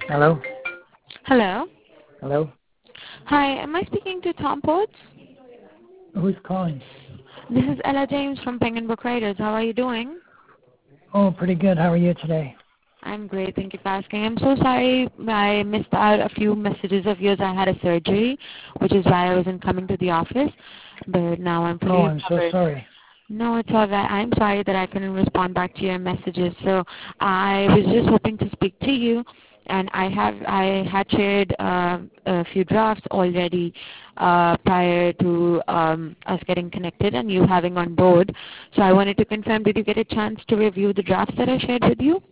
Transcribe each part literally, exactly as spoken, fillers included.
Hello? Hello. Hello? Hi, am I speaking to Tom Potts? Who's calling? This is Ella James from Penguin Book Writers. How are you doing? Oh, pretty good. How are you today? I'm great. Thank you for asking. I'm so sorry I missed out a few messages of yours. I had a surgery, which is why I wasn't coming to the office. But now I'm fully Oh, I'm so recovered. sorry. No, it's all right. I'm sorry that I couldn't respond back to your messages. So I was just hoping to speak to you, and I have I had shared uh, a few drafts already uh, prior to um, us getting connected and you having on board. So I wanted to confirm, did you get a chance to review the drafts that I shared with you?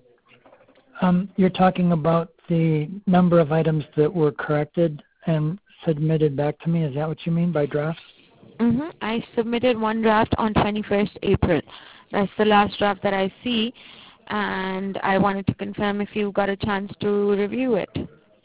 Um, you're talking about the number of items that were corrected and submitted back to me. Is that what you mean by drafts? Mm-hmm. I submitted one draft on twenty-first April. That's the last draft that I see, and I wanted to confirm if you got a chance to review it.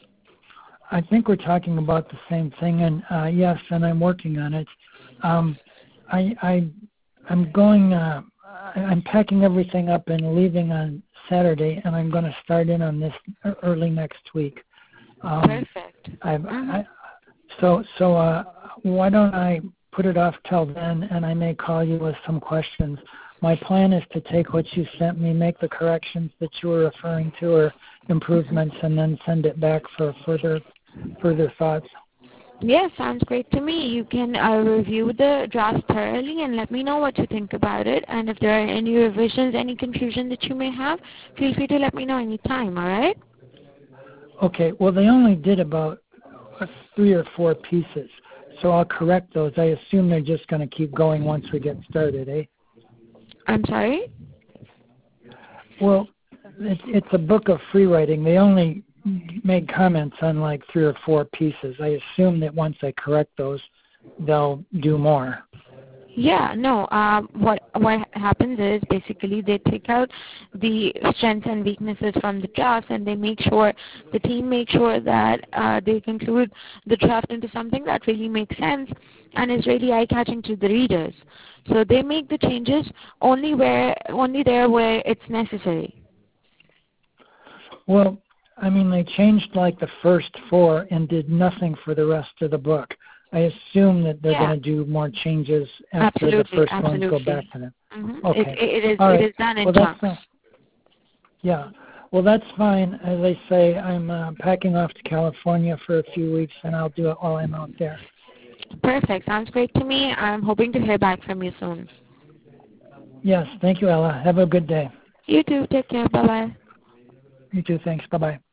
I think we're talking about the same thing, and uh, yes, and I'm working on it. Um, I, I, I'm going. Uh, I- I'm packing everything up and leaving on Saturday, and I'm going to start in on this e- early next week. Um, Perfect. I've, Mm-hmm. I, so, so uh, why don't I put it off till then, and I may call you with some questions. My plan is to take what you sent me, make the corrections that you were referring to or improvements, and then send it back for further further thoughts. Yeah, sounds great to me. You can uh, review the draft thoroughly and let me know what you think about it. And if there are any revisions, any confusion that you may have, feel free to let me know anytime, all right? Okay, well, they only did about uh, three or four pieces, so I'll correct those. I assume they're just going to keep going once we get started, eh? I'm sorry? Well, it's, it's a book of free writing. They only made comments on like three or four pieces. I assume that once I correct those, they'll do more. Yeah, no. Um, what what happens is basically they take out the strengths and weaknesses from the draft, and they make sure the team makes sure that uh, they conclude the draft into something that really makes sense and is really eye-catching to the readers. So they make the changes only where only there where it's necessary. Well, I mean, they changed like the first four and did nothing for the rest of the book. I assume that they're Yeah, going to do more changes after the absolutely, first ones go back absolutely. to them. Mm-hmm. It, Okay. it is All it right. is done in Well, that's chunks. uh, yeah. Well, that's fine. As I say, I'm uh, packing off to California for a few weeks, and I'll do it while I'm out there. Perfect. Sounds great to me. I'm hoping to hear back from you soon. Yes. Thank you, Ella. Have a good day. You too. Take care. Bye bye. You too. Thanks. Bye bye.